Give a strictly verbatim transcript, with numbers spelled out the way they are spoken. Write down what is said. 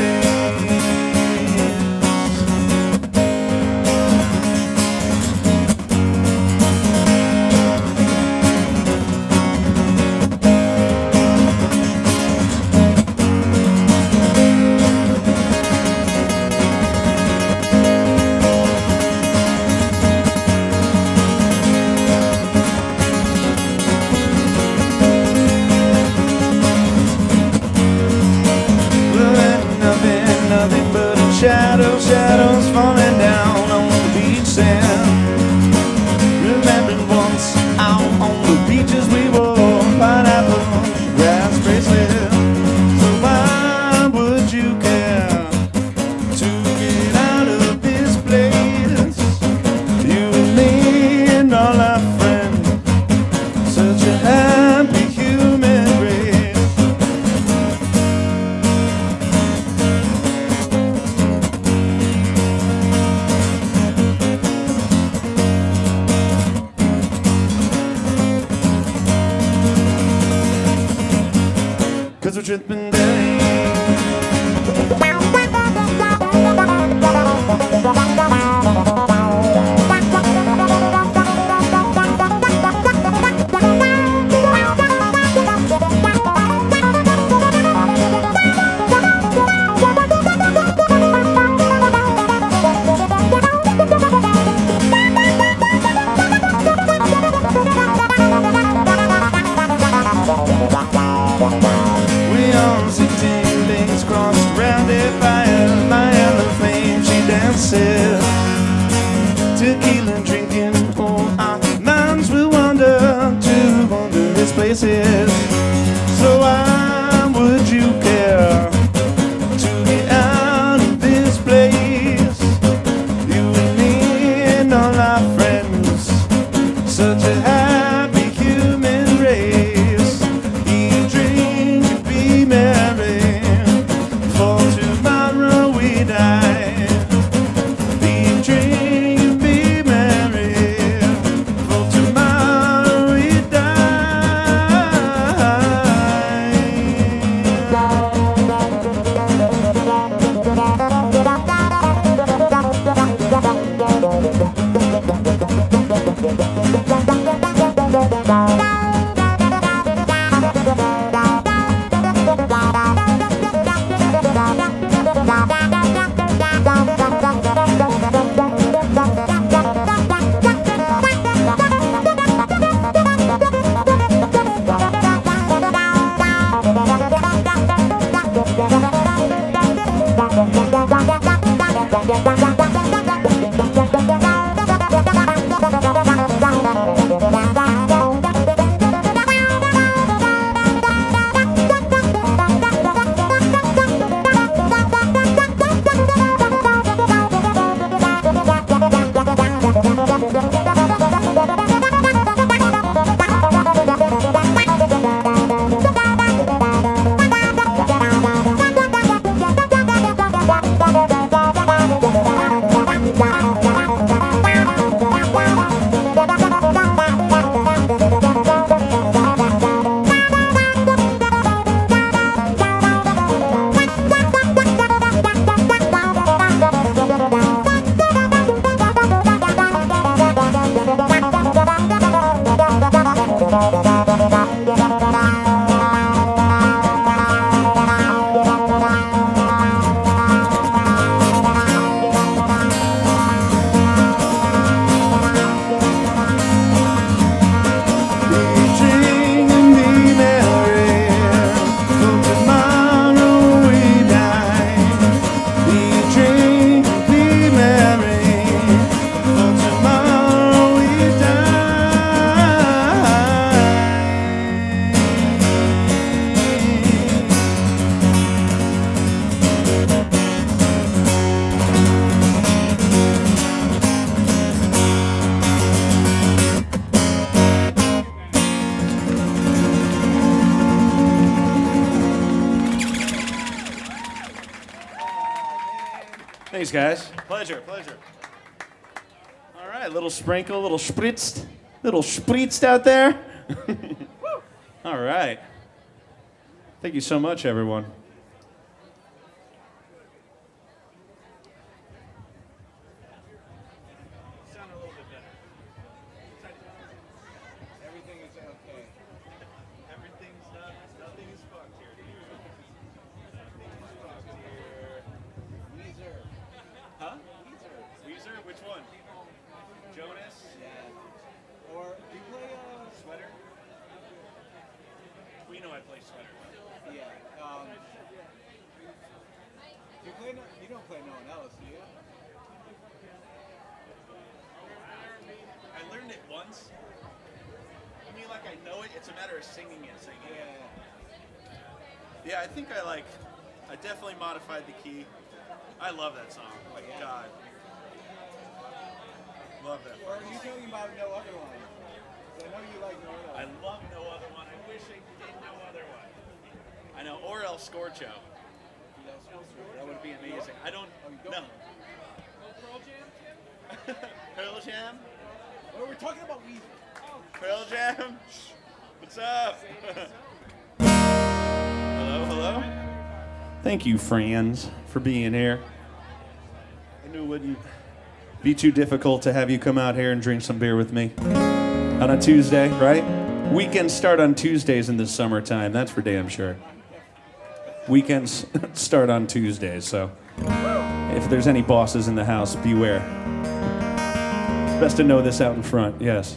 Shadows, shadows falling down on the beach sand. Remembering once out on the beaches we wore pineapple grass bracelets. So why would you care to get out of this place? You and me and all our friends, such a happy human race. Cause we're tripping down. We all see two legs crossed round a fire. My yellow flame, she dances. Tequila drinking, oh, our minds will wander to wondrous places. So why would you care to get out of this place? You and me and all our friends, such a happy human race. Eat, drink, and be merry, for tomorrow we die. Eat, drink, and be merry, for tomorrow we Thanks, guys. Pleasure, pleasure. All right, little sprinkle, little spritzed, little spritzed out there. All right. Thank you so much, everyone. know I play Sweater. Yeah. Um, you play? No, you don't play no one else, do you? I learned it once. I mean, like I know it. It's a matter of singing it, singing Yeah. it. Yeah, I think I like. I definitely modified the key. I love that song. My Yeah. God. Love that. Or are you talking about no other one? 'Cause I know you like no other I one. love No Other One. I wish I did No Other One. I know. Or El Scorcho. That would be amazing. I don't. Oh, you don't? No. Pearl Jam? Well, we're talking about Weezer. Pearl Jam? What's up? Hello, hello? Thank you, friends, for being here. I knew it wouldn't be too difficult to have you come out here and drink some beer with me on a Tuesday, right? Weekends start on Tuesdays in the summertime, that's for damn sure. Weekends start on Tuesdays, so if there's any bosses in the house, beware. It's best to know this out in front, yes.